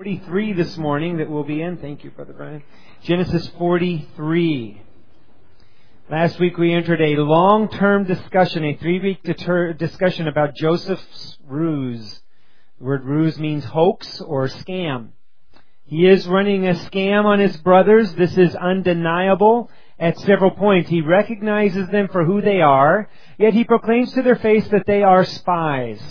43 this morning that we'll be in. Thank you, Brother Brian. Genesis 43. Last week we entered a long-term discussion, a 3-week discussion about Joseph's ruse. The word ruse means hoax or scam. He is running a scam on his brothers. This is undeniable. At several points, he recognizes them for who they are, yet he proclaims to their face that they are spies.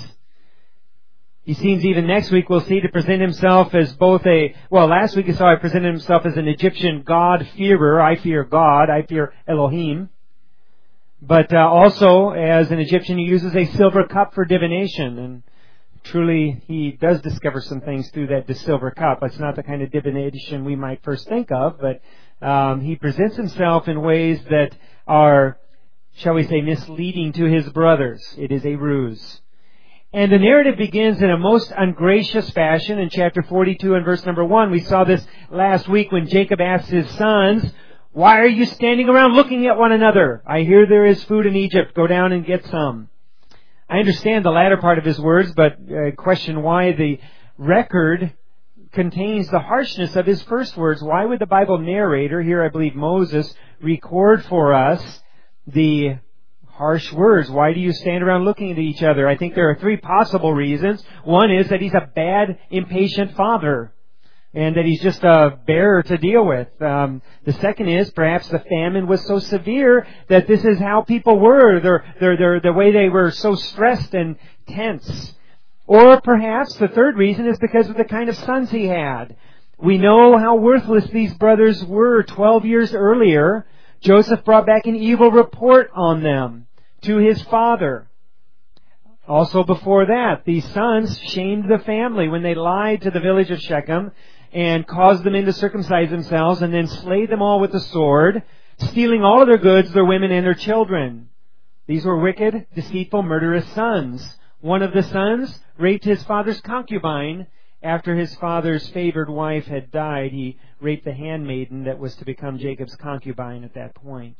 He seems even next week we'll see to present himself as last week he saw he presented himself as an Egyptian God-fearer. I fear God. I fear Elohim. But also, as an Egyptian, he uses a silver cup for divination. And truly, he does discover some things through that silver cup. It's not the kind of divination we might first think of, but he presents himself in ways that are, shall we say, misleading to his brothers. It is a ruse. And the narrative begins in a most ungracious fashion in chapter 42 and verse number 1. We saw this last week when Jacob asked his sons, "Why are you standing around looking at one another? I hear there is food in Egypt. Go down and get some." I understand the latter part of his words, but question why the record contains the harshness of his first words. Why would the Bible narrator, here I believe Moses, record for us the harsh words? Why do you stand around looking at each other? I think there are 3 possible reasons. One is that he's a bad, impatient father, and that he's just a bearer to deal with. The second is perhaps the famine was so severe that this is how people were. The way they were so stressed and tense. Or perhaps the third reason is because of the kind of sons he had. We know how worthless these brothers were 12 years earlier. Joseph brought back an evil report on them to his father. Also before that, these sons shamed the family when they lied to the village of Shechem and caused the men to circumcise themselves and then slayed them all with the sword, stealing all of their goods, their women, and their children. These were wicked, deceitful, murderous sons. One of the sons raped his father's concubine. After his father's favored wife had died, he raped the handmaiden that was to become Jacob's concubine at that point.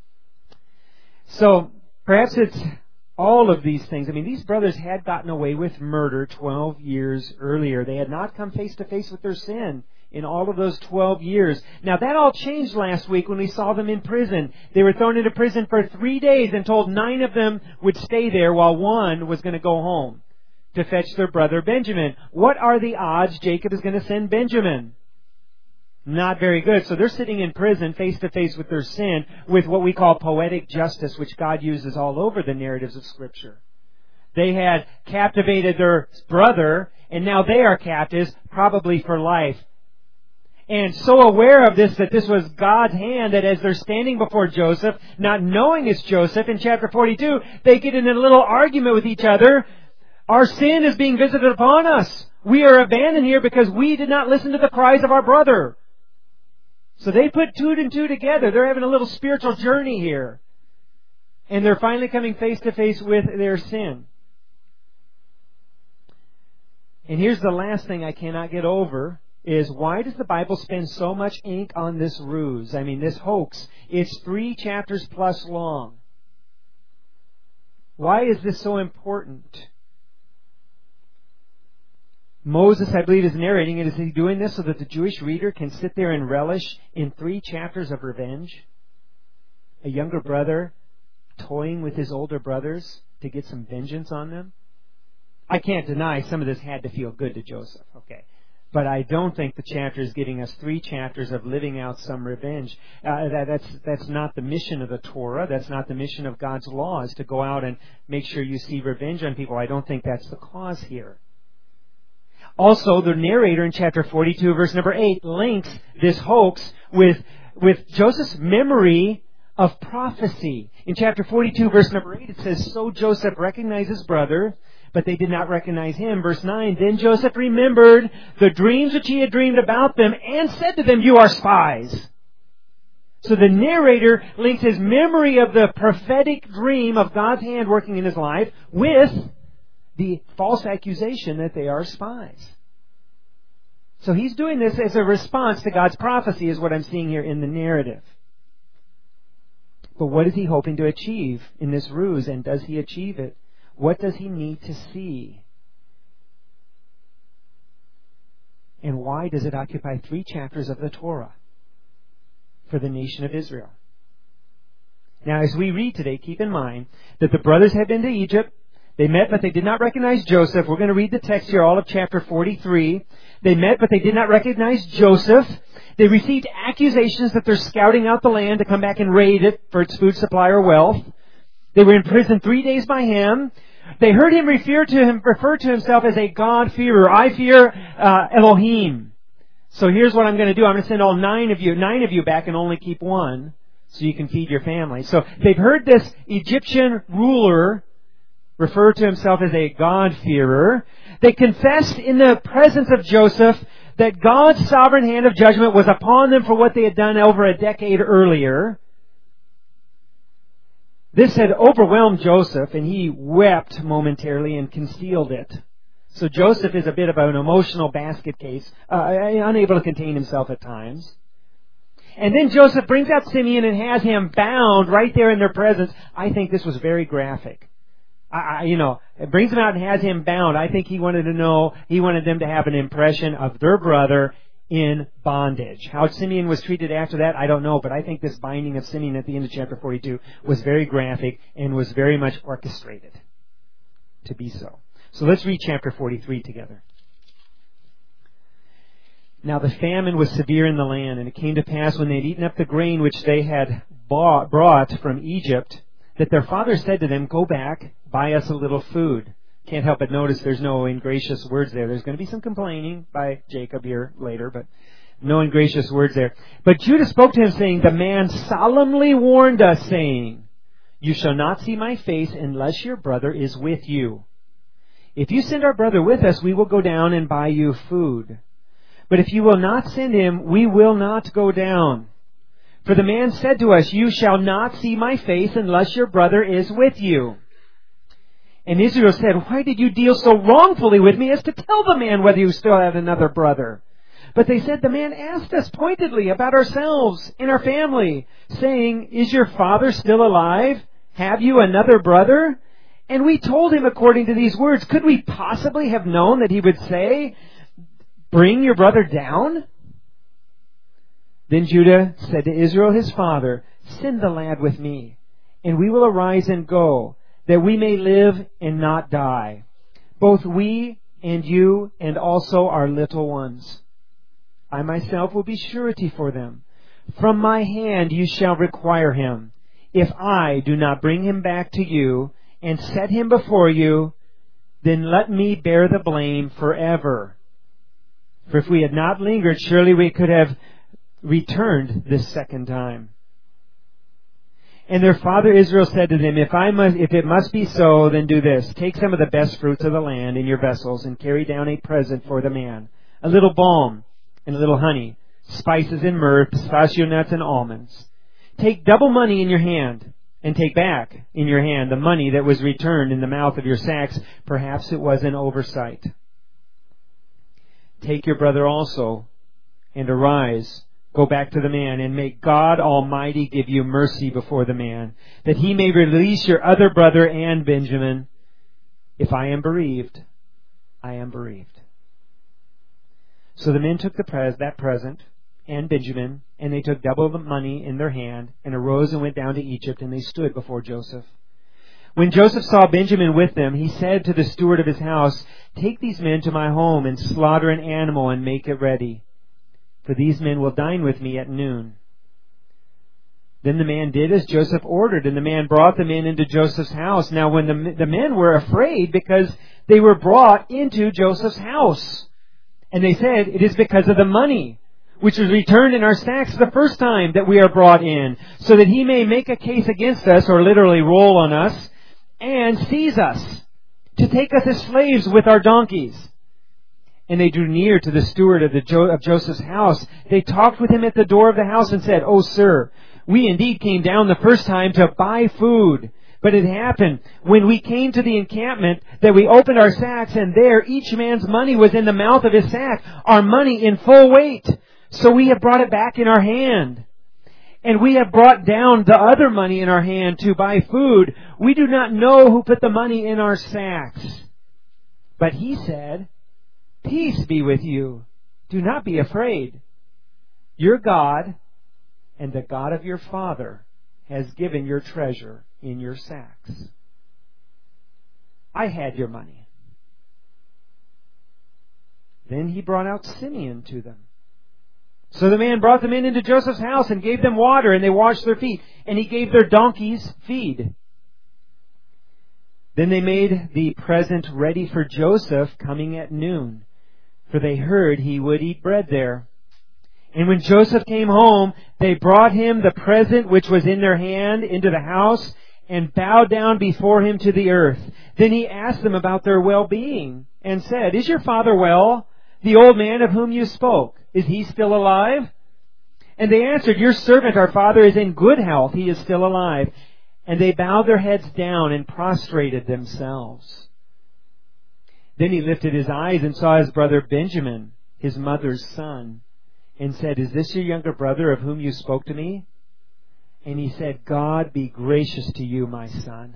So, perhaps it's all of these things. I mean, these brothers had gotten away with murder 12 years earlier. They had not come face to face with their sin in all of those 12 years. Now, that all changed last week when we saw them in prison. They were thrown into prison for 3 days and told 9 of them would stay there while 1 was going to go home to fetch their brother Benjamin. What are the odds Jacob is going to send Benjamin? Not very good. So they're sitting in prison face to face with their sin with what we call poetic justice, which God uses all over the narratives of Scripture. They had captivated their brother, and now they are captives, probably for life. And so aware of this, that this was God's hand, that as they're standing before Joseph, not knowing it's Joseph, in chapter 42, they get in a little argument with each other. Our sin is being visited upon us. We are abandoned here because we did not listen to the cries of our brother. So they put 2 and 2 together. They're having a little spiritual journey here. And they're finally coming face to face with their sin. And here's the last thing I cannot get over, is why does the Bible spend so much ink on this ruse? I mean, this hoax. It's 3 chapters plus long. Why is this so important? Moses, I believe, is narrating it. Is he doing this so that the Jewish reader can sit there and relish in 3 chapters of revenge? A younger brother toying with his older brothers to get some vengeance on them? I can't deny some of this had to feel good to Joseph. Okay. But I don't think the chapter is giving us 3 chapters of living out some revenge. That's not the mission of the Torah. That's not the mission of God's law, is to go out and make sure you see revenge on people. I don't think that's the cause here. Also, the narrator in chapter 42, verse number 8, links this hoax with Joseph's memory of prophecy. In chapter 42, verse number 8, it says, "So Joseph recognized his brother, but they did not recognize him." Verse 9, "Then Joseph remembered the dreams which he had dreamed about them and said to them, 'You are spies.'" So the narrator links his memory of the prophetic dream of God's hand working in his life with the false accusation that they are spies. So he's doing this as a response to God's prophecy, is what I'm seeing here in the narrative. But what is he hoping to achieve in this ruse, and does he achieve it? What does he need to see? And why does it occupy 3 chapters of the Torah for the nation of Israel? Now, as we read today, keep in mind that the brothers had been to Egypt. They met, but they did not recognize Joseph. We're going to read the text here, all of chapter 43. They met, but they did not recognize Joseph. They received accusations that they're scouting out the land to come back and raid it for its food supply or wealth. They were imprisoned 3 days by him. They heard him refer to himself as a God-fearer. I fear Elohim. So here's what I'm going to do. I'm going to send all 9 of you back and only keep 1 so you can feed your family. So they've heard this Egyptian ruler refer to himself as a God-fearer. They confessed in the presence of Joseph that God's sovereign hand of judgment was upon them for what they had done over a decade earlier. This had overwhelmed Joseph, and he wept momentarily and concealed it. So Joseph is a bit of an emotional basket case, unable to contain himself at times. And then Joseph brings out Simeon and has him bound right there in their presence. I think this was very graphic. It brings him out and has him bound. I think he wanted them to have an impression of their brother in bondage. How Simeon was treated after that, I don't know, but I think this binding of Simeon at the end of chapter 42 was very graphic and was very much orchestrated to be so. So let's read chapter 43 together. Now the famine was severe in the land, and it came to pass when they had eaten up the grain which they had brought from Egypt, that their father said to them, "Go back, buy us a little food." Can't help but notice there's no ingracious words there. There's going to be some complaining by Jacob here later, but no ingracious words there. But Judah spoke to him, saying, "The man solemnly warned us, saying, 'You shall not see my face unless your brother is with you. If you send our brother with us, we will go down and buy you food. But if you will not send him, we will not go down. For the man said to us, you shall not see my face unless your brother is with you.' And Israel said, 'Why did you deal so wrongfully with me as to tell the man whether you still had another brother?' But they said, 'The man asked us pointedly about ourselves and our family, saying, Is your father still alive? Have you another brother?' And we told him according to these words. Could we possibly have known that he would say, Bring your brother down?' Then Judah said to Israel his father, 'Send the lad with me, and we will arise and go, that we may live and not die, both we and you and also our little ones. I myself will be surety for them. From my hand you shall require him. If I do not bring him back to you and set him before you, then let me bear the blame forever. For if we had not lingered, surely we could have returned this second time.' And their father Israel said to them, If it must be so, then do this. Take some of the best fruits of the land in your vessels and carry down a present for the man, a little balm and a little honey, spices and myrrh, pistachio nuts and almonds. Take double money in your hand, and take back in your hand the money that was returned in the mouth of your sacks. Perhaps it was an oversight. Take your brother also, and arise, go back to the man, and may God Almighty give you mercy before the man, that he may release your other brother and Benjamin. If I am bereaved, I am bereaved.' So the men took that present and Benjamin, and they took double the money in their hand, and arose and went down to Egypt, and they stood before Joseph. When Joseph saw Benjamin with them, he said to the steward of his house, 'Take these men to my home, and slaughter an animal, and make it ready. For these men will dine with me at noon.' Then the man did as Joseph ordered, and the man brought the men into Joseph's house. Now when the men were afraid because they were brought into Joseph's house. And they said, 'It is because of the money which was returned in our sacks the first time that we are brought in, so that he may make a case against us,' or literally roll on us, 'and seize us, to take us as slaves with our donkeys.' And they drew near to the steward of Joseph's house. They talked with him at the door of the house and said, 'O sir, we indeed came down the first time to buy food. But it happened when we came to the encampment that we opened our sacks, and there each man's money was in the mouth of his sack, our money in full weight. So we have brought it back in our hand. And we have brought down the other money in our hand to buy food. We do not know who put the money in our sacks.' But he said, 'Peace be with you. Do not be afraid. Your God and the God of your father has given your treasure in your sacks. I had your money." Then he brought out Simeon to them. So the man brought them into Joseph's house and gave them water, and they washed their feet, and he gave their donkeys feed. Then they made the present ready for Joseph coming at noon, for they heard he would eat bread there. And when Joseph came home, they brought him the present which was in their hand into the house, and bowed down before him to the earth. Then he asked them about their well-being, and said, "Is your father well, the old man of whom you spoke? Is he still alive?" And they answered, "Your servant, our father, is in good health. He is still alive." And they bowed their heads down and prostrated themselves. Then he lifted his eyes and saw his brother Benjamin, his mother's son, and said, "Is this your younger brother of whom you spoke to me?" And he said, "God be gracious to you, my son."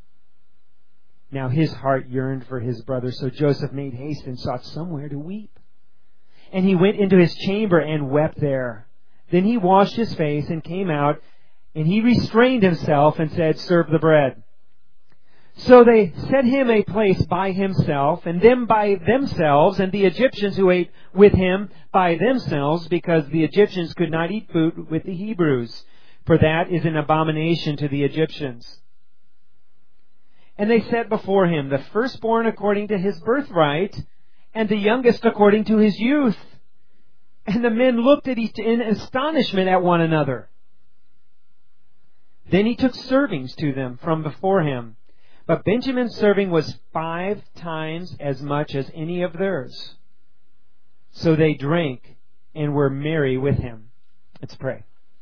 Now his heart yearned for his brother, so Joseph made haste and sought somewhere to weep. And he went into his chamber and wept there. Then he washed his face and came out, and he restrained himself and said, "Serve the bread." So they set him a place by himself, and them by themselves, and the Egyptians who ate with him by themselves, because the Egyptians could not eat food with the Hebrews, for that is an abomination to the Egyptians. And they set before him the firstborn according to his birthright, and the youngest according to his youth. And the men looked at each in astonishment at one another. Then he took servings to them from before him. But Benjamin's serving was 5 times as much as any of theirs. So they drank and were merry with him. Let's pray.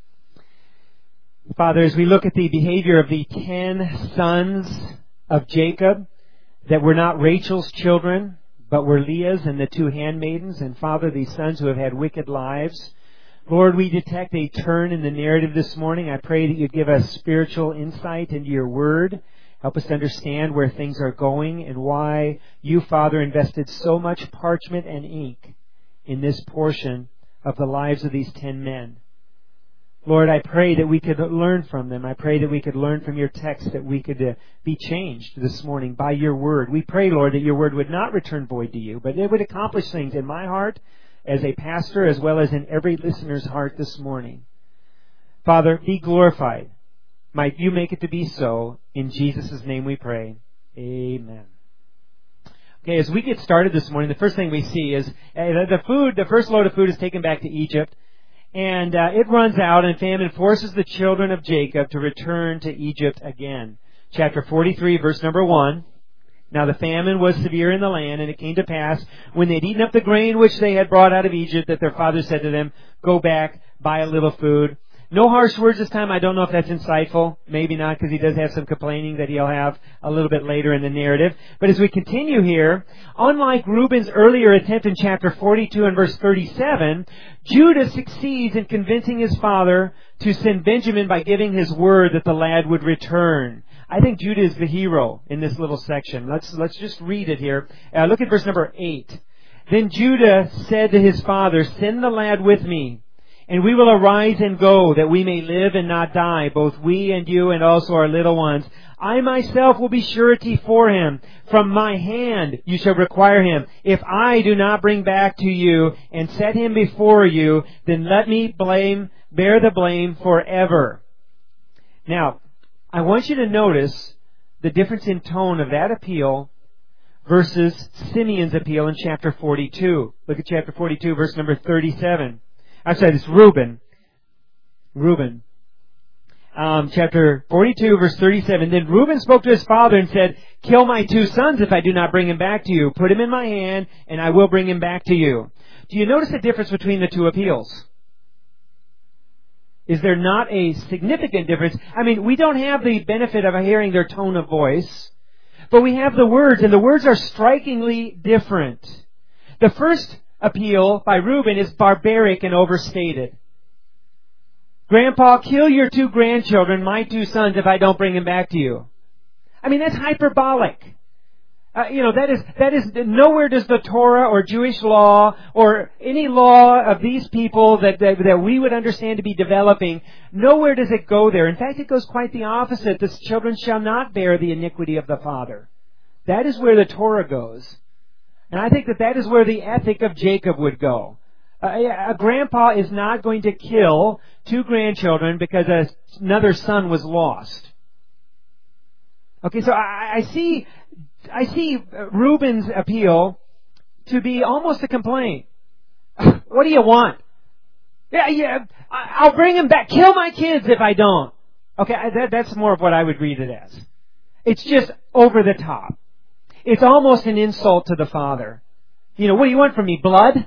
Father, as we look at the behavior of the 10 sons of Jacob that were not Rachel's children, but were Leah's and the 2 handmaidens, and Father, these sons who have had wicked lives, Lord, we detect a turn in the narrative this morning. I pray that you'd give us spiritual insight into your word. Help us to understand where things are going and why you, Father, invested so much parchment and ink in this portion of the lives of these 10 men. Lord, I pray that we could learn from them. I pray that we could learn from your text, that we could be changed this morning by your word. We pray, Lord, that your word would not return void to you, but it would accomplish things in my heart as a pastor as well as in every listener's heart this morning. Father, be glorified. Might you make it to be so. In Jesus' name we pray. Amen. Okay, as we get started this morning, the first thing we see is the first load of food is taken back to Egypt. And it runs out, and famine forces the children of Jacob to return to Egypt again. Chapter 43, verse number 1. Now the famine was severe in the land, and it came to pass, when they had eaten up the grain which they had brought out of Egypt, that their father said to them, "Go back, buy a little food." No harsh words this time. I don't know if that's insightful. Maybe not, because he does have some complaining that he'll have a little bit later in the narrative. But as we continue here, unlike Reuben's earlier attempt in chapter 42 and verse 37, Judah succeeds in convincing his father to send Benjamin by giving his word that the lad would return. I think Judah is the hero in this little section. Let's just read it here. Look at verse number 8. Then Judah said to his father, "Send the lad with me, and we will arise and go, that we may live and not die, both we and you and also our little ones. I myself will be surety for him. From my hand you shall require him. If I do not bring back to you and set him before you, then let me bear the blame forever." Now, I want you to notice the difference in tone of that appeal versus Simeon's appeal in chapter 42. Look at chapter 42, verse number 37. I'm sorry, it's Reuben. Chapter 42, verse 37. Then Reuben spoke to his father and said, "Kill my 2 sons if I do not bring him back to you. Put him in my hand, and I will bring him back to you." Do you notice the difference between the 2 appeals? Is there not a significant difference? I mean, we don't have the benefit of hearing their tone of voice, but we have the words, and the words are strikingly different. The first appeal by Reuben is barbaric and overstated. "Grandpa, kill your 2 grandchildren, my 2 sons, if I don't bring them back to you." I mean, that's hyperbolic. That is nowhere does the Torah or Jewish law or any law of these people that we would understand to be developing, nowhere does it go there. In fact, it goes quite the opposite. The children shall not bear the iniquity of the father. That is where the Torah goes. And I think that is where the ethic of Jacob would go. A grandpa is not going to kill two grandchildren because another son was lost. Okay, so I see Reuben's appeal to be almost a complaint. What do you want? Yeah, I'll bring him back. Kill my kids if I don't. Okay, that's more of what I would read it as. It's just over the top. It's almost an insult to the father. What do you want from me? Blood?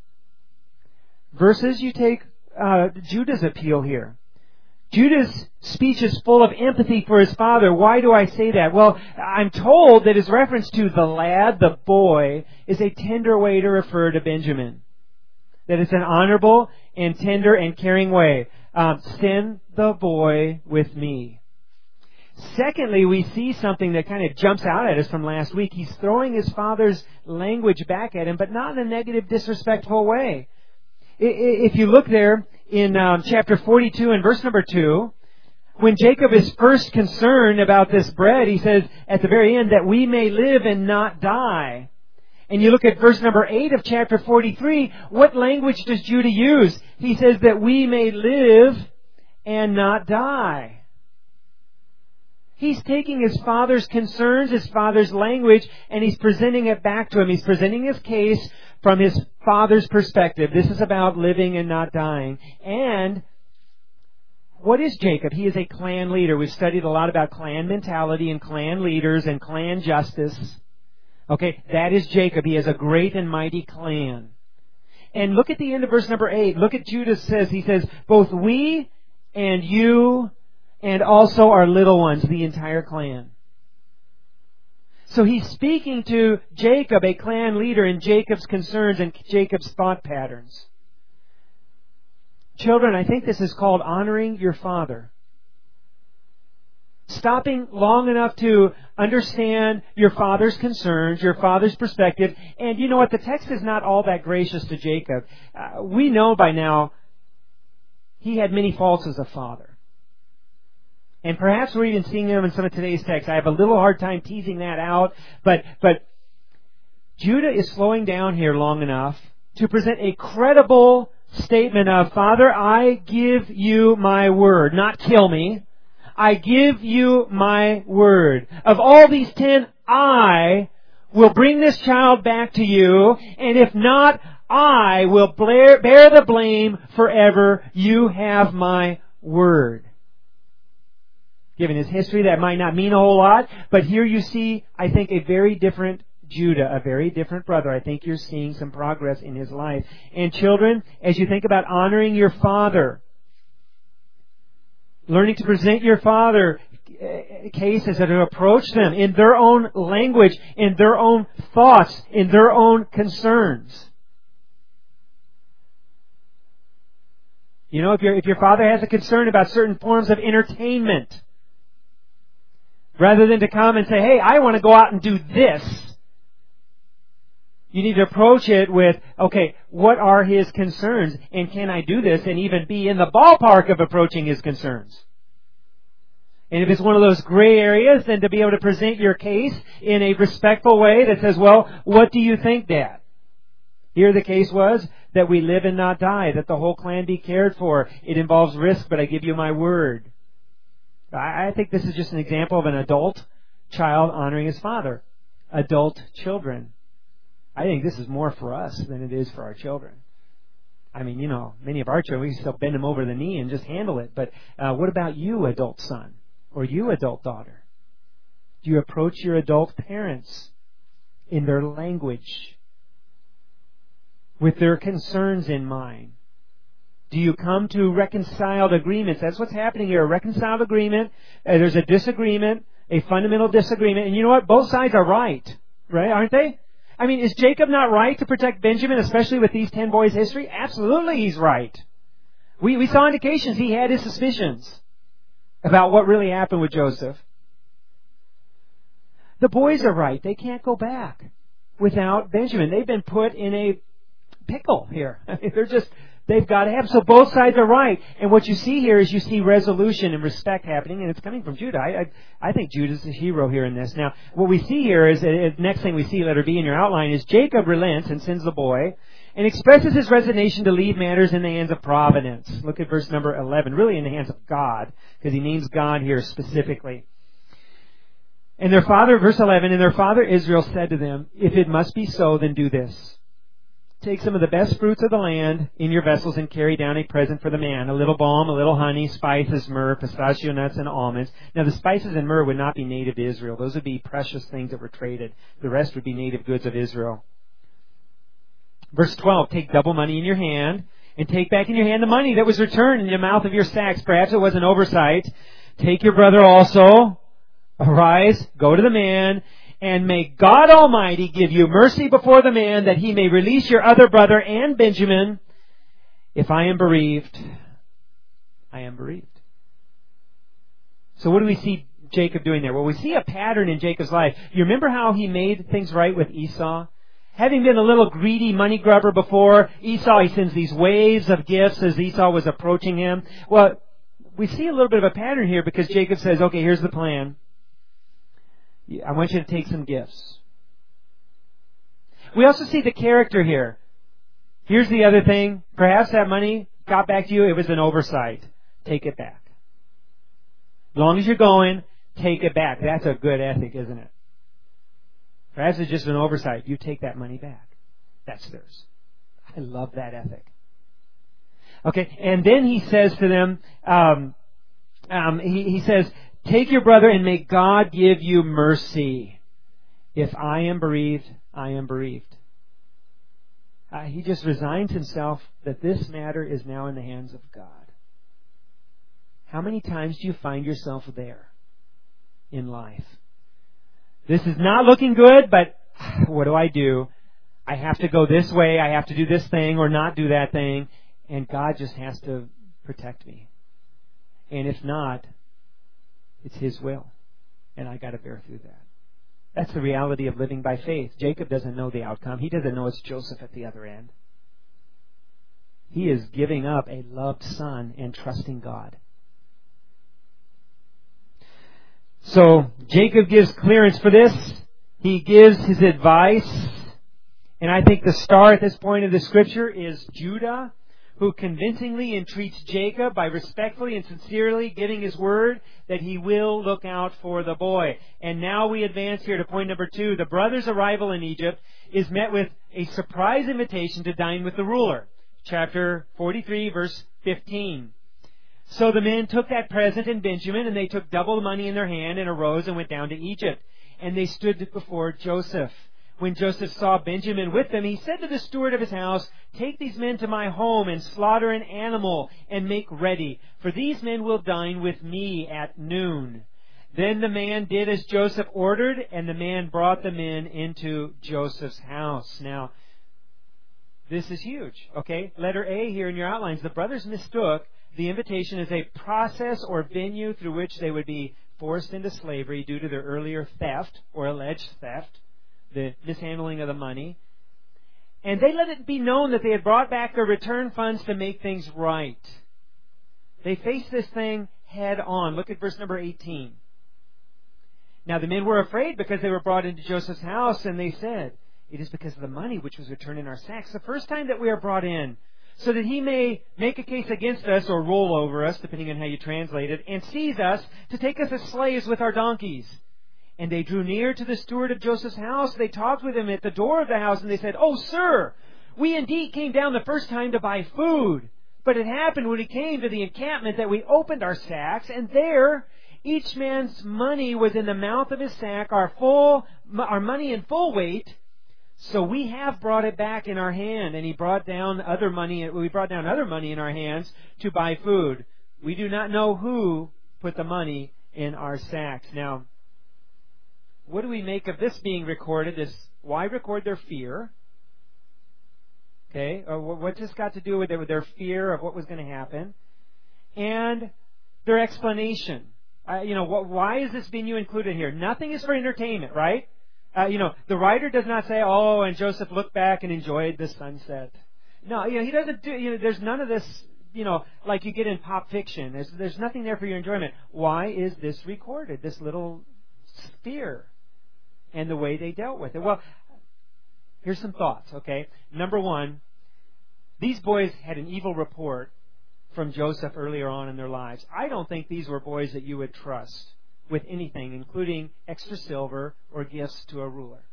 Versus you take Judah's appeal here. Judah's speech is full of empathy for his father. Why do I say that? Well, I'm told that his reference to the lad, the boy, is a tender way to refer to Benjamin. That it's an honorable and tender and caring way. Send the boy with me. Secondly, we see something that kind of jumps out at us from last week. He's throwing his father's language back at him, but not in a negative, disrespectful way. If you look there in chapter 42 and verse number 2, when Jacob is first concerned about this bread, he says at the very end that we may live and not die. And you look at verse number 8 of chapter 43, what language does Judah use? He says that we may live and not die. He's taking his father's concerns, his father's language, and he's presenting it back to him. He's presenting his case from his father's perspective. This is about living and not dying. And what is Jacob? He is a clan leader. We've studied a lot about clan mentality and clan leaders and clan justice. Okay, that is Jacob. He has a great and mighty clan. And look at the end of verse number 8. Look at Judah says. He says, both we and you and also our little ones, the entire clan. So he's speaking to Jacob, a clan leader, in Jacob's concerns and Jacob's thought patterns. Children, I think this is called honoring your father. Stopping long enough to understand your father's concerns, your father's perspective. And you know what? The text is not all that gracious to Jacob. We know by now he had many faults as a father. And perhaps we're even seeing them in some of today's texts. I have a little hard time teasing that out. But Judah is slowing down here long enough to present a credible statement of, Father, I give you my word. Not kill me. I give you my word. Of all these 10, I will bring this child back to you. And if not, I will bear the blame forever. You have my word. Given his history, that might not mean a whole lot, but here you see, I think, a very different Judah, a very different brother. I think you're seeing some progress in his life. And children, as you think about honoring your father, learning to present your father cases and to approach them in their own language, in their own thoughts, in their own concerns. If your father has a concern about certain forms of entertainment, rather than to come and say, hey, I want to go out and do this, you need to approach it with, okay, what are his concerns? And can I do this and even be in the ballpark of approaching his concerns? And if it's one of those gray areas, then to be able to present your case in a respectful way that says, well, what do you think, Dad? Here the case was that we live and not die, that the whole clan be cared for. It involves risk, but I give you my word. I think this is just an example of an adult child honoring his father. Adult children. I think this is more for us than it is for our children. I mean, many of our children, we still bend them over the knee and just handle it. But what about you, adult son? Or you, adult daughter? Do you approach your adult parents in their language, with their concerns in mind? Do you come to reconciled agreements? That's what's happening here. A reconciled agreement. There's a disagreement, a fundamental disagreement. And you know what? Both sides are right, aren't they? I mean, is Jacob not right to protect Benjamin, especially with these 10 boys' history? Absolutely he's right. We saw indications he had his suspicions about what really happened with Joseph. The boys are right. They can't go back without Benjamin. They've been put in a pickle here. They've got to have. So both sides are right. And what you see here is you see resolution and respect happening, and it's coming from Judah. I think Judah's the hero here in this. Now, what we see here is, next thing we see, letter B in your outline, is Jacob relents and sends the boy and expresses his resignation to leave matters in the hands of providence. Look at verse number 11, really in the hands of God, because he names God here specifically. And their father, verse 11, and their father Israel said to them, if it must be so, then do this. Take some of the best fruits of the land in your vessels and carry down a present for the man. A little balm, a little honey, spices, myrrh, pistachio nuts, and almonds. Now the spices and myrrh would not be native to Israel. Those would be precious things that were traded. The rest would be native goods of Israel. Verse 12, take double money in your hand and take back in your hand the money that was returned in the mouth of your sacks. Perhaps it was an oversight. Take your brother also. Arise, go to the man, and may God Almighty give you mercy before the man, that he may release your other brother and Benjamin. If I am bereaved, I am bereaved. So what do we see Jacob doing there? Well, we see a pattern in Jacob's life. You remember how he made things right with Esau? Having been a little greedy money grubber before, Esau, he sends these waves of gifts as Esau was approaching him. Well, we see a little bit of a pattern here because Jacob says, okay, here's the plan. I want you to take some gifts. We also see the character here. Here's the other thing. Perhaps that money got back to you. It was an oversight. Take it back. As long as you're going, take it back. That's a good ethic, isn't it? Perhaps it's just an oversight. You take that money back. That's theirs. I love that ethic. Okay, and then he says to them, he says, take your brother and may God give you mercy. If I am bereaved, I am bereaved. He just resigns himself that this matter is now in the hands of God. How many times do you find yourself there in life? This is not looking good, but what do? I have to go this way, I have to do this thing or not do that thing, and God just has to protect me. And if not, it's His will, and I got to bear through that. That's the reality of living by faith. Jacob doesn't know the outcome. He doesn't know it's Joseph at the other end. He is giving up a loved son and trusting God. So Jacob gives clearance for this. He gives his advice. And I think the star at this point of the scripture is Judah, who convincingly entreats Jacob by respectfully and sincerely giving his word that he will look out for the boy. And now we advance here to point number 2. The brothers' arrival in Egypt is met with a surprise invitation to dine with the ruler. Chapter 43, verse 15. So the men took that present in Benjamin, and they took double the money in their hand, and arose and went down to Egypt. And they stood before Joseph. When Joseph saw Benjamin with them, he said to the steward of his house, take these men to my home and slaughter an animal and make ready, for these men will dine with me at noon. Then the man did as Joseph ordered, and the man brought the men into Joseph's house. Now, this is huge, okay? Letter A here in your outlines. The brothers mistook the invitation as a process or venue through which they would be forced into slavery due to their earlier theft or alleged theft, the mishandling of the money. And they let it be known that they had brought back their return funds to make things right. They faced this thing head on. Look at verse number 18. Now the men were afraid because they were brought into Joseph's house, and they said, it is because of the money which was returned in our sacks the first time that we are brought in, so that he may make a case against us or roll over us, depending on how you translate it, and seize us to take us as slaves with our donkeys. And they drew near to the steward of Joseph's house. They talked with him at the door of the house, and they said, oh, sir, we indeed came down the first time to buy food. But it happened when we came to the encampment that we opened our sacks, and there each man's money was in the mouth of his sack, our money in full weight. So we have brought it back in our hand, and we brought down other money in our hands to buy food. We do not know who put the money in our sacks. Now, what do we make of this being recorded? Why record their fear? Okay, what's this got to do with their fear of what was going to happen? And their explanation. Why is this venue included here? Nothing is for entertainment, right? The writer does not say, "Oh, and Joseph looked back and enjoyed the sunset." No, he doesn't do. There's none of this. Like you get in pop fiction. There's nothing there for your enjoyment. Why is this recorded? This little sphere, and the way they dealt with it. Well, here's some thoughts. Okay, number one, these boys had an evil report from Joseph earlier on in their lives. I don't think these were boys that you would trust with anything, including extra silver or gifts to a ruler.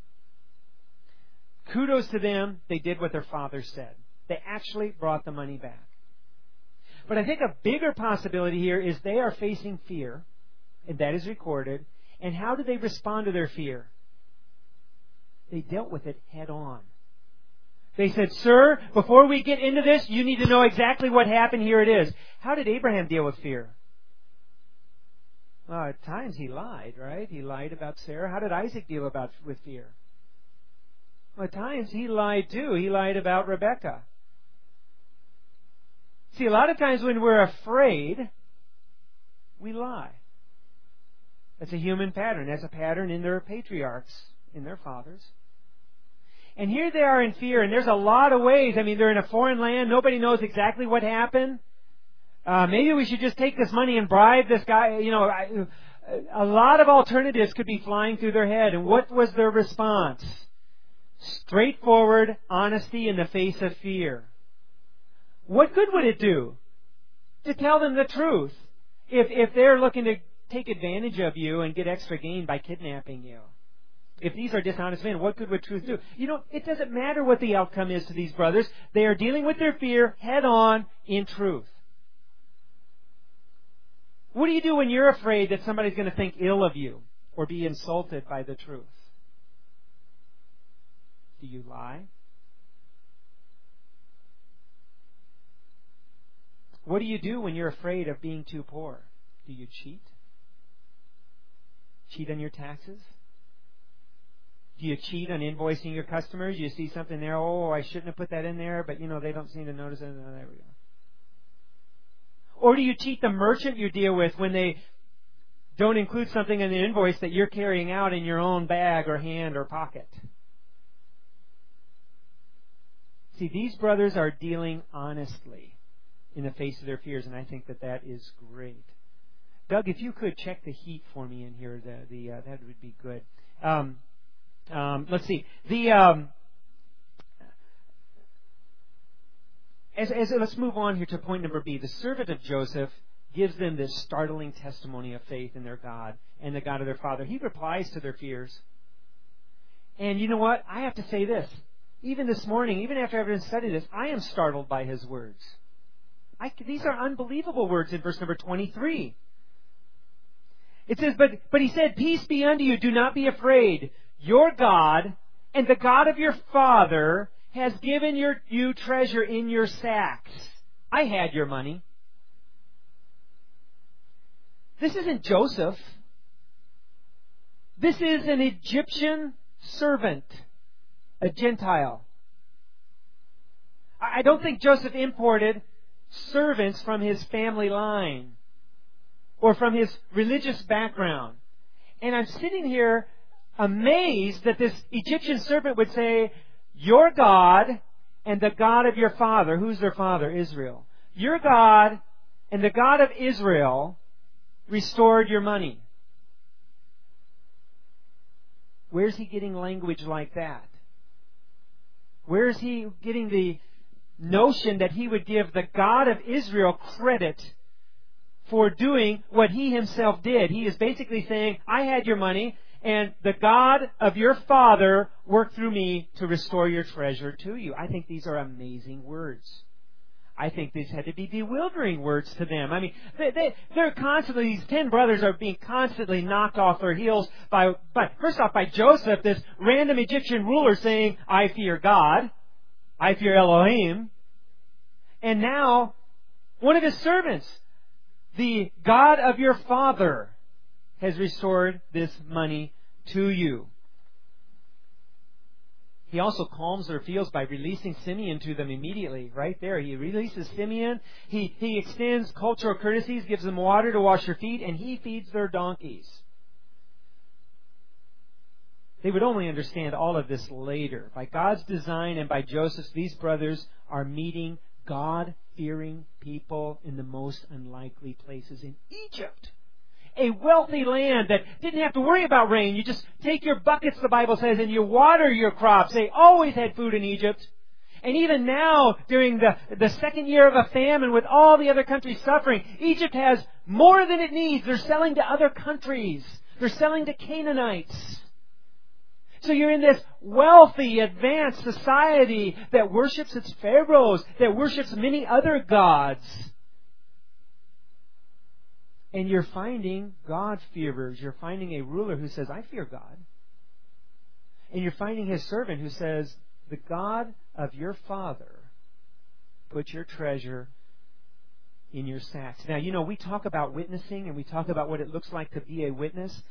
Kudos to them. They did what their father said. They actually brought the money back. But I think a bigger possibility here is they are facing fear, and that is recorded. And how do they respond to their fear? They dealt with it head on. They said, "Sir, before we get into this, you need to know exactly what happened. Here it is." How did Abraham deal with fear? Well, at times he lied, right? He lied about Sarah. How did Isaac deal with fear? Well, at times he lied too. He lied about Rebekah. See, a lot of times when we're afraid, we lie. That's a human pattern. That's a pattern in their patriarchs, in their fathers. And here they are in fear, and there's a lot of ways. They're in a foreign land. Nobody knows exactly what happened. Maybe we should just take this money and bribe this guy. A lot of alternatives could be flying through their head. And what was their response? Straightforward honesty in the face of fear. What good would it do to tell them the truth if they're looking to take advantage of you and get extra gain by kidnapping you? If these are dishonest men, what good would truth do? It doesn't matter what the outcome is to these brothers. They are dealing with their fear head on in truth. What do you do when you're afraid that somebody's going to think ill of you or be insulted by the truth? Do you lie? What do you do when you're afraid of being too poor? Do you cheat? Cheat on your taxes? Do you cheat on invoicing your customers? You see something there, "Oh, I shouldn't have put that in there," but they don't seem to notice it. Oh, there we go. Or do you cheat the merchant you deal with when they don't include something in the invoice that you're carrying out in your own bag or hand or pocket? See, these brothers are dealing honestly in the face of their fears, and I think that is great. Doug, if you could check the heat for me in here, that would be good. Let's see. Let's move on here to point number B. The servant of Joseph gives them this startling testimony of faith in their God and the God of their father. He replies to their fears. And you know what? I have to say this. Even this morning, even after I've studied this, I am startled by his words. These are unbelievable words in verse number 23. It says, but he said, "Peace be unto you, do not be afraid. Your God and the God of your father has given you treasure in your sacks. I had your money." This isn't Joseph. This is an Egyptian servant, a Gentile. I don't think Joseph imported servants from his family line or from his religious background. And I'm sitting here amazed that this Egyptian servant would say, "Your God and the God of your father." Who's their father? Israel. "Your God and the God of Israel restored your money." Where's he getting language like that? Where is he getting the notion that he would give the God of Israel credit for doing what he himself did? He is basically saying, "I had your money, and the God of your father worked through me to restore your treasure to you." I think these are amazing words. I think these had to be bewildering words to them. They're constantly, these 10 brothers are being constantly knocked off their heels first off by Joseph, this random Egyptian ruler saying, "I fear God. I fear Elohim." And now, one of his servants, "The God of your father has restored this money to you." He also calms their fears by releasing Simeon to them immediately, right there. He releases Simeon. He extends cultural courtesies, gives them water to wash their feet, and he feeds their donkeys. They would only understand all of this later. By God's design and by Joseph's, these brothers are meeting God-fearing people in the most unlikely places in Egypt. A wealthy land that didn't have to worry about rain. You just take your buckets, the Bible says, and you water your crops. They always had food in Egypt. And even now, during the second year of a famine, with all the other countries suffering, Egypt has more than it needs. They're selling to other countries. They're selling to Canaanites. So you're in this wealthy, advanced society that worships its pharaohs, that worships many other gods. And you're finding God-fearers. You're finding a ruler who says, I fear God. And you're finding his servant who says, the God of your father put your treasure in your sacks. Now, we talk about witnessing and we talk about what it looks like to be a witness.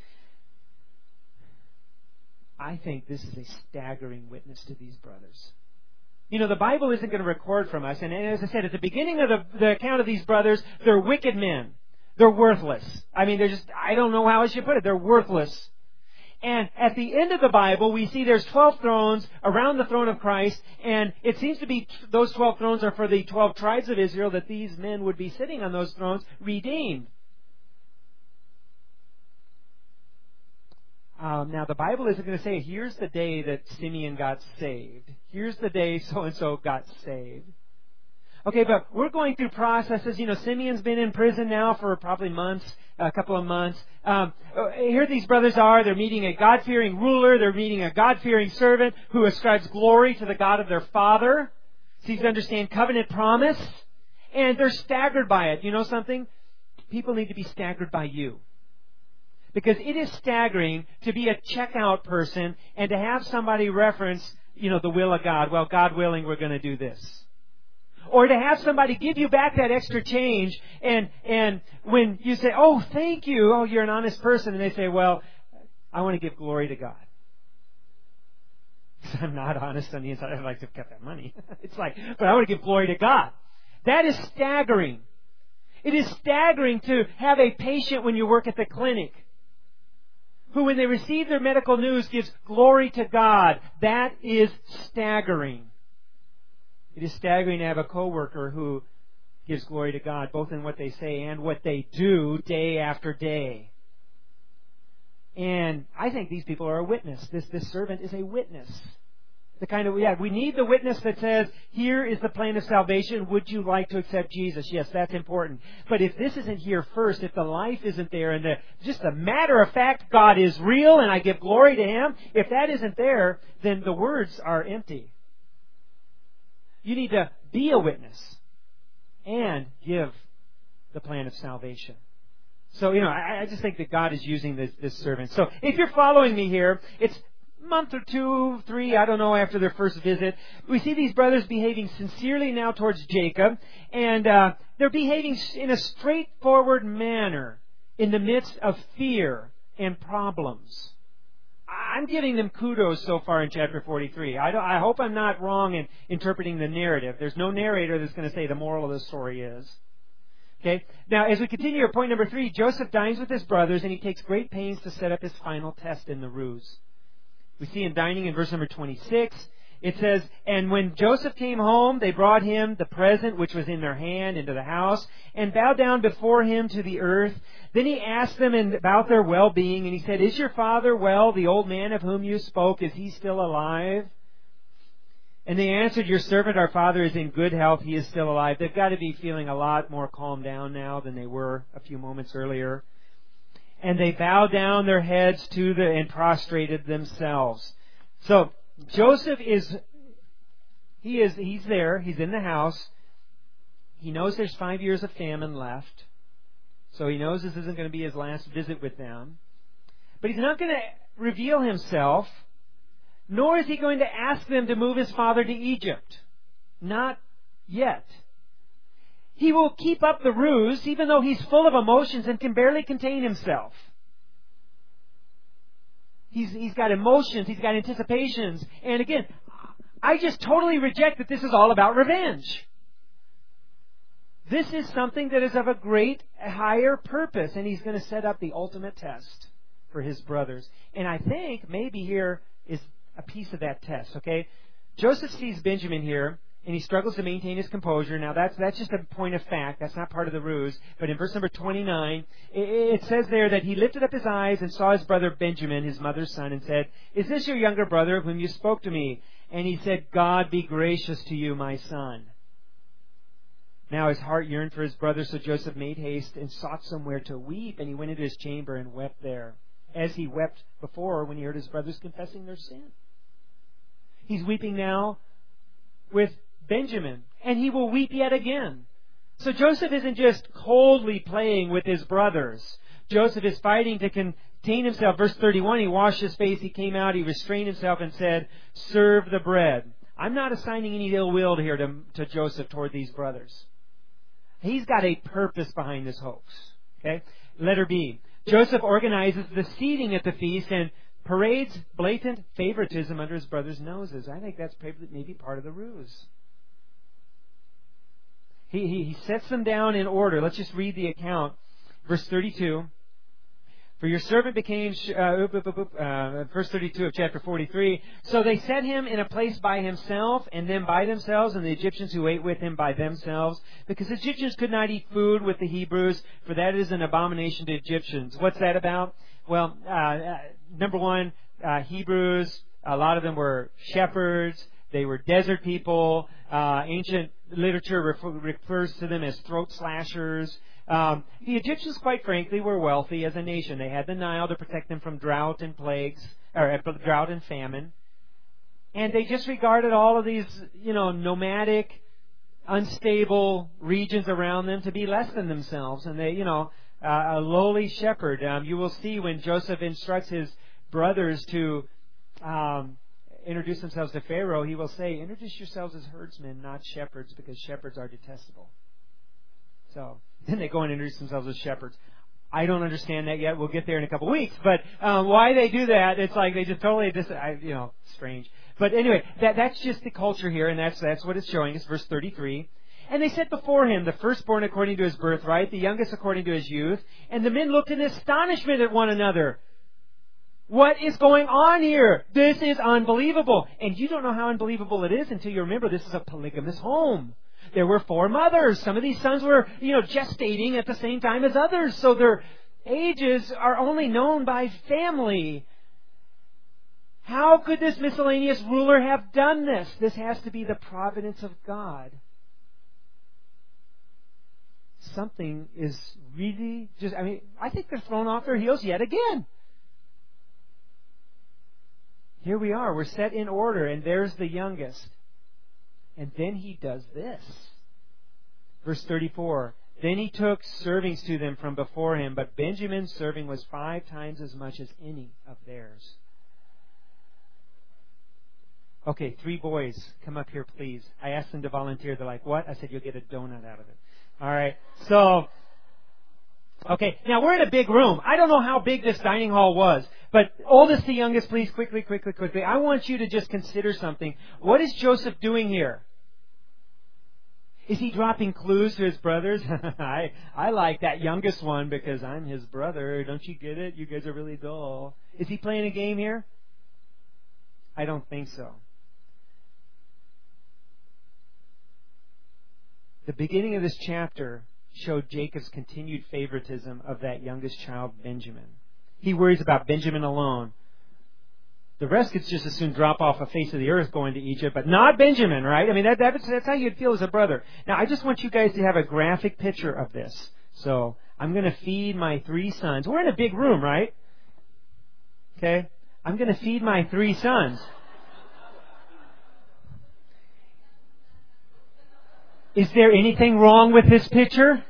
I think this is a staggering witness to these brothers. The Bible isn't going to record from us. And as I said, at the beginning of the account of these brothers, they're wicked men. They're worthless. I mean, I don't know how I should put it. They're worthless. And at the end of the Bible, we see there's 12 thrones around the throne of Christ. And it seems to be those 12 thrones are for the 12 tribes of Israel, that these men would be sitting on those thrones, redeemed. Now, the Bible isn't going to say, here's the day that Simeon got saved. Here's the day so-and-so got saved. Okay, but we're going through processes. Simeon's been in prison now for probably a couple of months. Here these brothers are. They're meeting a God-fearing ruler. They're meeting a God-fearing servant who ascribes glory to the God of their father. Seeks to understand covenant promise. And they're staggered by it. You know something? People need to be staggered by you. Because it is staggering to be a checkout person and to have somebody reference, the will of God. Well, God willing, we're going to do this. Or to have somebody give you back that extra change, and when you say, oh, thank you, oh, you're an honest person, and they say, well, I want to give glory to God. I'm not honest on the inside. I'd like to have kept that money. But I want to give glory to God. That is staggering. It is staggering to have a patient when you work at the clinic who, when they receive their medical news, gives glory to God. That is staggering. It is staggering to have a coworker who gives glory to God, both in what they say and what they do day after day. And I think these people are a witness. This servant is a witness. We need the witness that says, here is the plan of salvation. Would you like to accept Jesus? Yes, that's important. But if this isn't here first, if the life isn't there, and just the matter of fact, God is real and I give glory to Him, if that isn't there, then the words are empty. You need to be a witness and give the plan of salvation. So, I just think that God is using this servant. So, if you're following me here, it's a month or 2, 3, I don't know, after their first visit. We see these brothers behaving sincerely now towards Jacob, and they're behaving in a straightforward manner in the midst of fear and problems. I'm giving them kudos so far in chapter 43. I hope I'm not wrong in interpreting the narrative. There's no narrator that's going to say the moral of the story is. Okay? Now, as we continue at point number 3, Joseph dines with his brothers, and he takes great pains to set up his final test in the ruse. We see him dining in verse number 26. It says, and when Joseph came home, they brought him the present which was in their hand into the house, and bowed down before him to the earth. Then he asked them about their well-being, and he said, is your father well, the old man of whom you spoke? Is he still alive? And they answered, your servant, our father, is in good health. He is still alive. They've got to be feeling a lot more calmed down now than they were a few moments earlier. And they bowed down their heads and prostrated themselves. So, Joseph he's there. He's in the house. He knows there's 5 years of famine left. So he knows this isn't going to be his last visit with them. But he's not going to reveal himself, nor is he going to ask them to move his father to Egypt. Not yet. He will keep up the ruse, even though he's full of emotions and can barely contain himself. He's got emotions, he's got anticipations. And again, I just totally reject that this is all about revenge. This is something that is of a great higher purpose, and he's going to set up the ultimate test for his brothers. And I think maybe here is a piece of that test, okay? Joseph sees Benjamin here, and he struggles to maintain his composure. Now, that's just a point of fact. That's not part of the ruse. But in verse number 29, it says there that he lifted up his eyes and saw his brother Benjamin, his mother's son, and said, "Is this your younger brother of whom you spoke to me?" And he said, "God be gracious to you, my son." Now his heart yearned for his brother, so Joseph made haste and sought somewhere to weep, and he went into his chamber and wept there, as he wept before when he heard his brothers confessing their sin. He's weeping now with Benjamin, and he will weep yet again. So Joseph isn't just coldly playing with his brothers. Joseph is fighting to contain himself. Verse 31, he washed his face, he came out, he restrained himself and said, "Serve the bread." I'm not assigning any ill will here to Joseph toward these brothers. He's got a purpose behind this hoax. Okay? Letter B. Joseph organizes the seating at the feast and parades blatant favoritism under his brothers' noses. I think that's maybe part of the ruse. He sets them down in order. Let's just read the account. Verse 32. For your servant became, verse 32 of chapter 43. So they set him in a place by himself, and them by themselves, and the Egyptians who ate with him by themselves, because Egyptians could not eat food with the Hebrews, for that is an abomination to Egyptians. What's that about? Well, number one, Hebrews, a lot of them were shepherds. They were desert people. Ancient literature refers to them as throat slashers. The Egyptians, quite frankly, were wealthy as a nation. They had the Nile to protect them from drought and plagues, or drought and famine. And they just regarded all of these, nomadic, unstable regions around them to be less than themselves. And they, a lowly shepherd. You will see when Joseph instructs his brothers to introduce themselves to Pharaoh, he will say, "Introduce yourselves as herdsmen, not shepherds, because shepherds are detestable." So then they go and introduce themselves as shepherds. I don't understand that yet. We'll get there in a couple of weeks. But why they do that, it's like they just totally, strange. But anyway, that's just the culture here, and that's what it's showing us. Verse 33. And they set before him the firstborn according to his birthright, the youngest according to his youth. And the men looked in astonishment at one another. What is going on here? This is unbelievable. And you don't know how unbelievable it is until you remember this is a polygamous home. There were 4 mothers. Some of these sons were, gestating at the same time as others. So their ages are only known by family. How could this miscellaneous ruler have done this? This has to be the providence of God. Something is really I think they're thrown off their heels yet again. Here we are. We're set in order, and there's the youngest. And then he does this. Verse 34. Then he took servings to them from before him, but Benjamin's serving was 5 times as much as any of theirs. Okay, 3 boys, come up here, please. I asked them to volunteer. They're like, "What?" I said, "You'll get a donut out of it." All right. So, okay, now we're in a big room. I don't know how big this dining hall was, but oldest to youngest, please, quickly. I want you to just consider something. What is Joseph doing here? Is he dropping clues to his brothers? I like that youngest one because I'm his brother. Don't you get it? You guys are really dull. Is he playing a game here? I don't think so. The beginning of this chapter showed Jacob's continued favoritism of that youngest child, Benjamin. He worries about Benjamin alone. The rest could just as soon drop off the face of the earth going to Egypt, but not Benjamin, right? I mean, that's how you'd feel as a brother. Now, I just want you guys to have a graphic picture of this. So, I'm going to feed my 3 sons. We're in a big room, right? Okay? I'm going to feed my 3 sons. Is there anything wrong with this picture?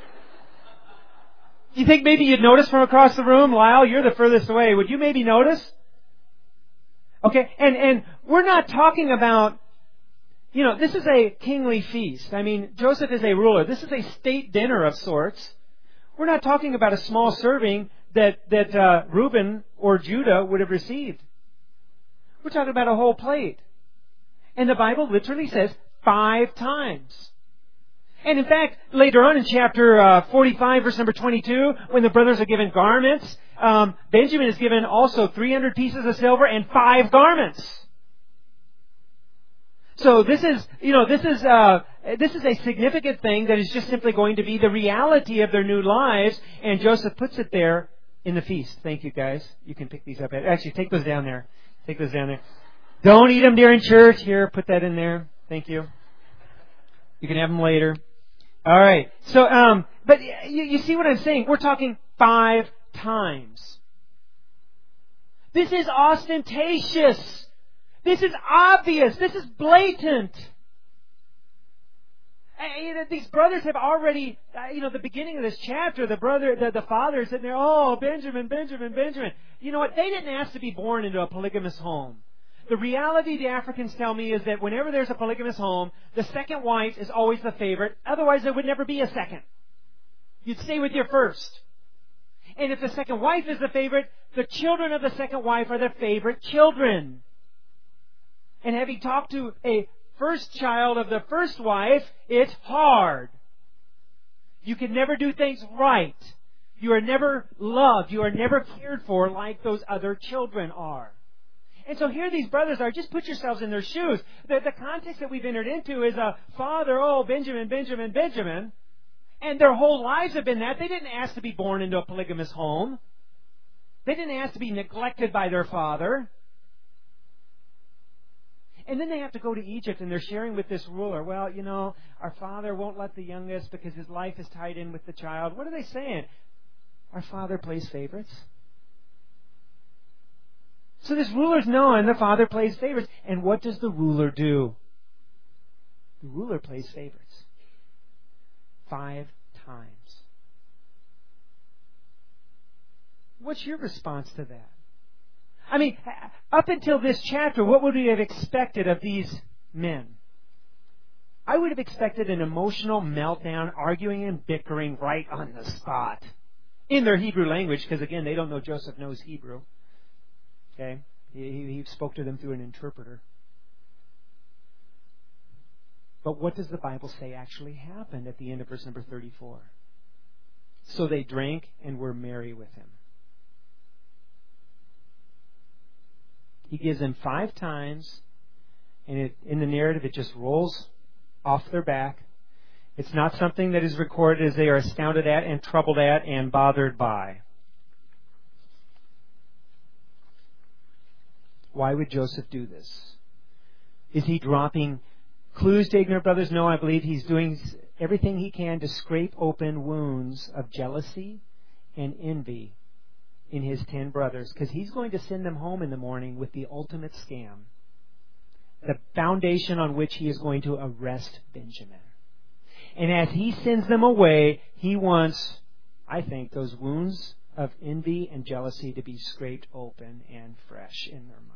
You think maybe you'd notice from across the room? Lyle, you're the furthest away. Would you maybe notice? Okay, and we're not talking about, this is a kingly feast. I mean, Joseph is a ruler. This is a state dinner of sorts. We're not talking about a small serving that Reuben or Judah would have received. We're talking about a whole plate. And the Bible literally says 5 times. And in fact, later on in chapter 45, verse number 22, when the brothers are given garments, Benjamin is given also 300 pieces of silver and 5 garments. So this is a significant thing that is just simply going to be the reality of their new lives, and Joseph puts it there in the feast. Thank you, guys. You can pick these up. Actually, take those down there. Take those down there. Don't eat them during church. Here, put that in there. Thank you. You can have them later. All right. So, but you see what I'm saying? We're talking 5 times. This is ostentatious. This is obvious. This is blatant. These brothers have already, the beginning of this chapter, the father is sitting there, oh, Benjamin, Benjamin, Benjamin. You know what? They didn't ask to be born into a polygamous home. The reality the Africans tell me is that whenever there's a polygamous home, the second wife is always the favorite. Otherwise, there would never be a second. You'd stay with your first. And if the second wife is the favorite, the children of the second wife are the favorite children. And having talked to a first child of the first wife, it's hard. You can never do things right. You are never loved. You are never cared for like those other children are. And so here these brothers are. Just put yourselves in their shoes. The context that we've entered into is a father, oh, Benjamin, Benjamin, Benjamin. And their whole lives have been that. They didn't ask to be born into a polygamous home. They didn't ask to be neglected by their father. And then they have to go to Egypt, and they're sharing with this ruler, well, our father won't let the youngest because his life is tied in with the child. What are they saying? Our father plays favorites. So this ruler's knowing the father plays favorites. And what does the ruler do? The ruler plays favorites. 5 times. What's your response to that? I mean, up until this chapter, what would we have expected of these men? I would have expected an emotional meltdown, arguing and bickering right on the spot. In their Hebrew language, because again, they don't know Joseph knows Hebrew. Okay? He spoke to them through an interpreter. But what does the Bible say actually happened at the end of verse number 34? So they drank and were merry with him. He gives them 5 times, and in the narrative it just rolls off their back. It's not something that is recorded as they are astounded at and troubled at and bothered by. Why would Joseph do this? Is he dropping clues to ignorant brothers? No, I believe he's doing everything he can to scrape open wounds of jealousy and envy in his 10 brothers, because he's going to send them home in the morning with the ultimate scam, the foundation on which he is going to arrest Benjamin. And as he sends them away, he wants, I think, those wounds of envy and jealousy to be scraped open and fresh in their mind.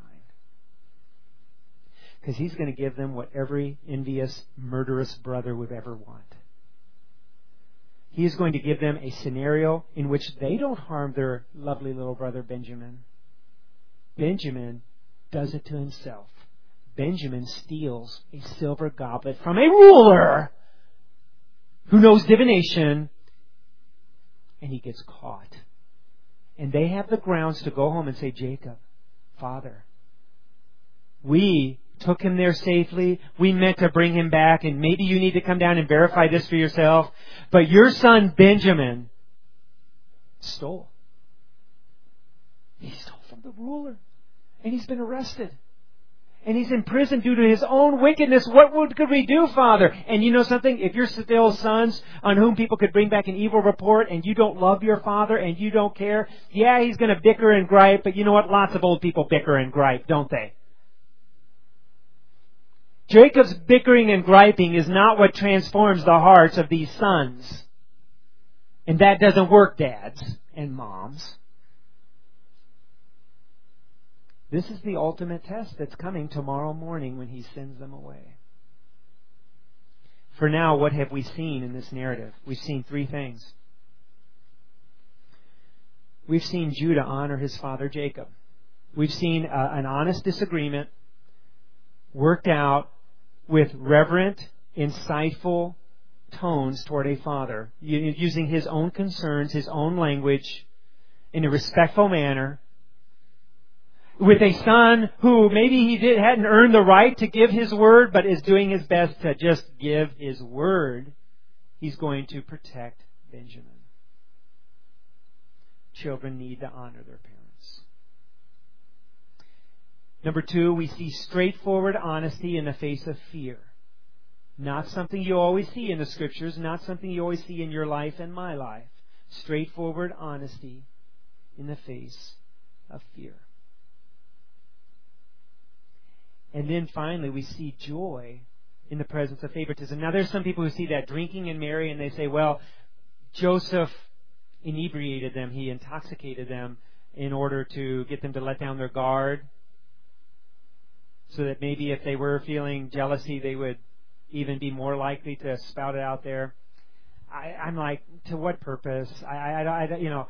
Because he's going to give them what every envious, murderous brother would ever want. He is going to give them a scenario in which they don't harm their lovely little brother Benjamin. Benjamin does it to himself. Benjamin steals a silver goblet from a ruler who knows divination, and he gets caught. And they have the grounds to go home and say, Jacob, Father, we took him there safely. We meant to bring him back, and maybe you need to come down and verify this for yourself. But your son Benjamin stole. He stole from the ruler, and he's been arrested. And he's in prison due to his own wickedness. What could we do, Father? And you know something? If you're still sons on whom people could bring back an evil report, and you don't love your father and you don't care, yeah, he's going to bicker and gripe, but you know what? Lots of old people bicker and gripe, don't they? Jacob's bickering and griping is not what transforms the hearts of these sons. And that doesn't work, dads and moms. This is the ultimate test that's coming tomorrow morning when he sends them away. For now, what have we seen in this narrative? We've seen 3 things. We've seen Judah honor his father Jacob. We've seen an honest disagreement worked out with reverent, insightful tones toward a father, using his own concerns, his own language, in a respectful manner, with a son who maybe hadn't earned the right to give his word, but is doing his best to just give his word. He's going to protect Benjamin. Children need to honor their parents. Number 2, we see straightforward honesty in the face of fear. Not something you always see in the Scriptures, not something you always see in your life and my life. Straightforward honesty in the face of fear. And then finally, we see joy in the presence of favoritism. Now, there's some people who see that drinking and marry, and they say, well, Joseph inebriated them. He intoxicated them in order to get them to let down their guard, so that maybe if they were feeling jealousy, they would even be more likely to spout it out there. I'm like, to what purpose? I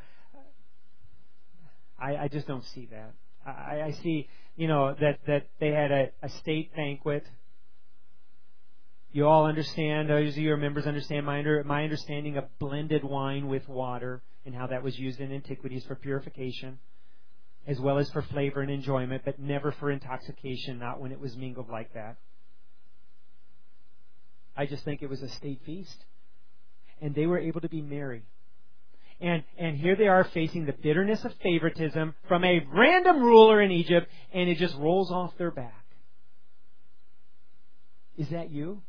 just don't see that. I see, that they had a state banquet. You all understand, those of your members understand my understanding of blended wine with water and how that was used in antiquities for purification, as well as for flavor and enjoyment, but never for intoxication, not when it was mingled like that. I just think it was a state feast. And they were able to be merry. And here they are facing the bitterness of favoritism from a random ruler in Egypt, and it just rolls off their back. Is that you?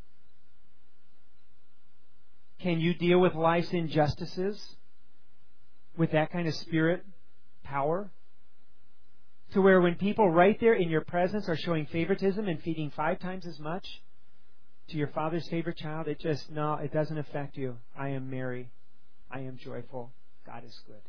Can you deal with life's injustices with that kind of spirit power? To where when people right there in your presence are showing favoritism and feeding 5 times as much to your father's favorite child, it doesn't affect you. I am merry. I am joyful. God is good.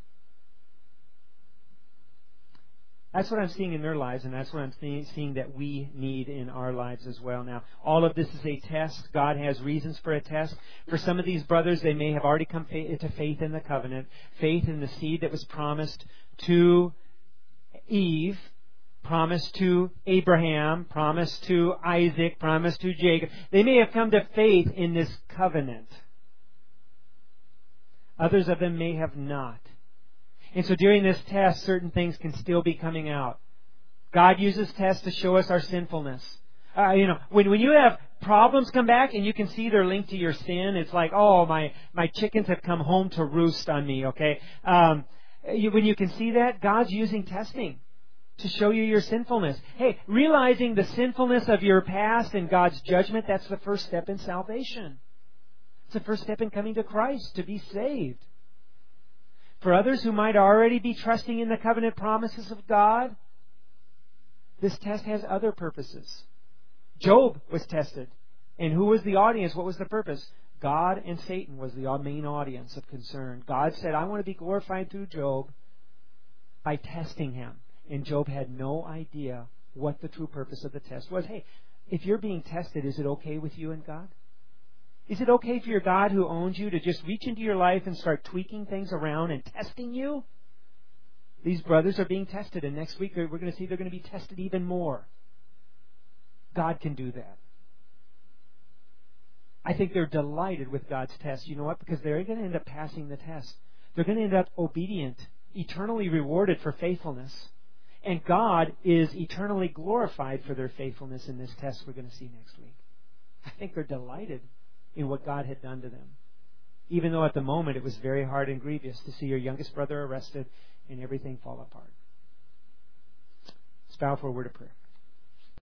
That's what I'm seeing in their lives, and that's what I'm seeing that we need in our lives as well. Now, all of this is a test. God has reasons for a test. For some of these brothers, they may have already come to faith in the covenant, faith in the seed that was promised to Eve, promised to Abraham, promised to Isaac, promised to Jacob. They may have come to faith in this covenant. Others of them may have not. And so during this test, certain things can still be coming out. God uses tests to show us our sinfulness. When you have problems come back and you can see they're linked to your sin, it's like, oh, my chickens have come home to roost on me, okay? When you can see that, God's using testing to show you your sinfulness. Hey, realizing the sinfulness of your past and God's judgment, that's the first step in salvation. It's the first step in coming to Christ to be saved. For others who might already be trusting in the covenant promises of God, this test has other purposes. Job was tested. And who was the audience? What was the purpose? God and Satan was the main audience of concern. God said, I want to be glorified through Job by testing him. And Job had no idea what the true purpose of the test was. Hey, if you're being tested, is it okay with you and God? Is it okay for your God who owns you to just reach into your life and start tweaking things around and testing you? These brothers are being tested, and next week we're going to see they're going to be tested even more. God can do that. I think they're delighted with God's test. You know what? Because they're going to end up passing the test. They're going to end up obedient, eternally rewarded for faithfulness. And God is eternally glorified for their faithfulness in this test we're going to see next week. I think they're delighted in what God had done to them. Even though at the moment it was very hard and grievous to see your youngest brother arrested and everything fall apart. Let's bow for a word of prayer.